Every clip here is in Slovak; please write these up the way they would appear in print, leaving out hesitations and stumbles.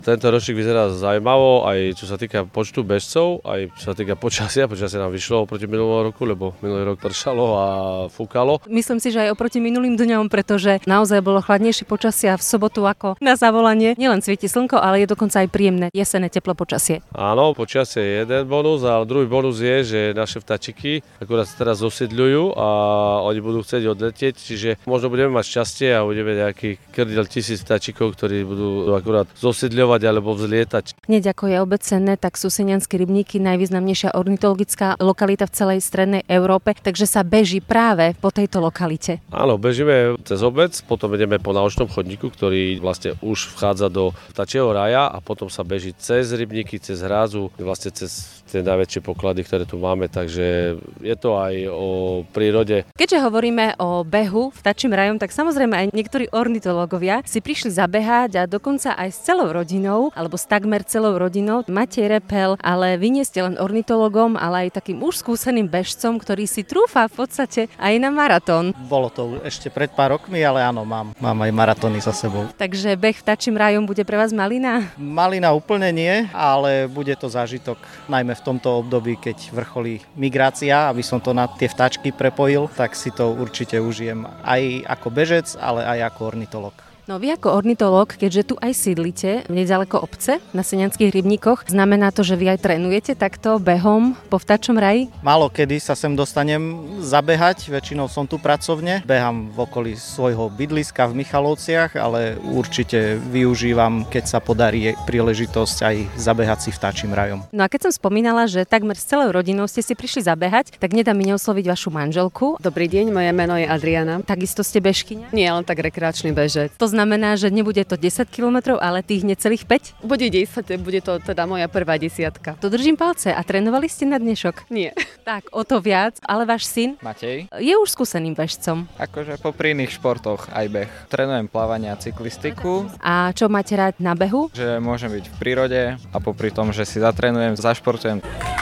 Tento ročník vyzerá zaujímavo, aj čo sa týka počtu bežcov, aj čo sa týka počasia. Počasie nám vyšlo oproti minulého roku, lebo minulý rok pršalo a fúkalo. Myslím si, že aj oproti minulým dňom, pretože naozaj bolo chladnejšie počasie v sobotu ako na zavolanie. Nielen svieti slnko, ale je dokonca aj príjemné jesenné teplo počasie. Áno, počasie je jeden bonus, ale druhý bonus je, že naše vtáčiky akurát sa teraz zosídľujú a oni budú chcieť odletieť, čiže možno budeme mať šťastie a budeme nejaký krdel 1000 vtáčikov, ktorí budú akurát zosídľovať alebo vzlietať. Hneď ako je obecenné, tak sú Senianske rybníky najvýznamnejšia ornitologická lokalita v celej strednej Európe, takže sa beží práve po tejto lokalite. Áno, bežíme cez obec, potom ideme po náučnom chodníku, ktorý vlastne už vchádza do vtáčieho raja a potom sa beží cez rybníky, cez hrázu, vlastne cez tie najväčšie poklady, ktoré tu máme, takže je to aj o prírode. Keďže hovoríme o behu vtáčim rajom, tak samozrejme aj niektorí ornitológovia si prišli zabehať a dokonca aj s celou rodinou, alebo s takmer celou rodinou. Matej Repel, ale vy nie ste len ornitologom, ale aj takým už skúseným bežcom, ktorý si trúfa v podstate aj na maratón. Bolo to ešte pred pár rokmi, ale áno, mám aj maratóny za sebou. Takže beh vtáčim rajom bude pre vás malina? Malina úplne nie, ale bude to zážitok, najmä v tomto období, keď vrcholí migrácia, aby som to na tie vtáčky prepojil, tak si to určite užijem aj ako bežec, ale aj ako ornitolog. No vy ako ornitológ, keďže tu aj sídlite nedaleko obce na Senianskych rybníkoch, znamená to, že vy aj trénujete takto behom po vtáčom raji? Málo kedy sa sem dostanem zabehať, väčšinou som tu pracovne. Behám v okolí svojho bydliska v Michalovciach, ale určite využívam, keď sa podarí príležitosť aj zabehať si vtáčim rajom. No a keď som spomínala, že takmer s celou rodinou ste si prišli zabehať, tak nedá mi neosloviť vašu manželku. Dobrý deň, moje meno je Adriana. Takisto ste bežkyňa? Nie, len tak rekreačný bežec. To znamená, že nebude to 10 km, ale tých necelých 5? Bude 10, bude to teda moja prvá desiatka. To držím palce. A trénovali ste na dnešok? Nie. Tak, o to viac. Ale váš syn Matej je už skúseným bežcom. akože popri iných športoch aj beh. Trénujem plávanie a cyklistiku, A čo máte rád na behu? že môžem byť v prírode a popri tom, že si zatrénujem, zašportujem.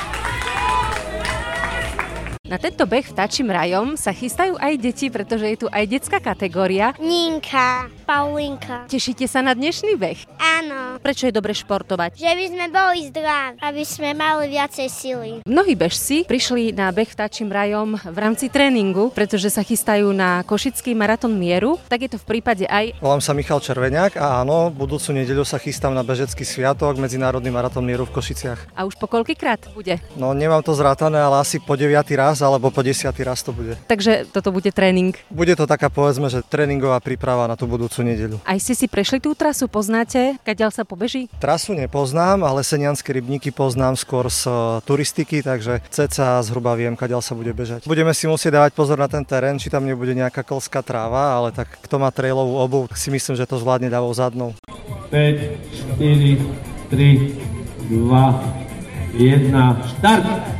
Na tento beh vtáčim rajom sa chystajú aj deti, pretože je tu aj detská kategória. Ninka, Paulinka. Tešíte sa na dnešný beh? Áno, Prečo je dobre športovať? že by sme boli zdraví, aby sme mali viacej sily. Mnohí bežci prišli na beh vtáčim rajom v rámci tréningu, pretože sa chystajú na košický maratón mieru. Tak je to v prípade aj... Volám sa Michal Červeňák a áno, budúcu nedeľu sa chystám na bežecký sviatok, Medzinárodný maratón mieru v Košiciach. A už po koľkýkrát bude? No nemám to zrátané, ale asi po 9. raz alebo po 10. raz to bude. Takže toto bude tréning. Bude to taká, povedzme, že tréningová príprava na tú budúcu nedeľu. Aj ste si prešli tú trasu, poznáte, kadiaľ sa pobeží? Trasu nepoznám, ale Senianske rybníky poznám skôr z turistiky, takže cca zhruba viem, kadiaľ sa bude bežať. Budeme si musieť dávať pozor na ten terén, či tam nebude nejaká klská tráva, ale tak kto má trailovú obuv, si myslím, že to zvládne dávou zadnou. 5, 4, 3, 2, 1, štart!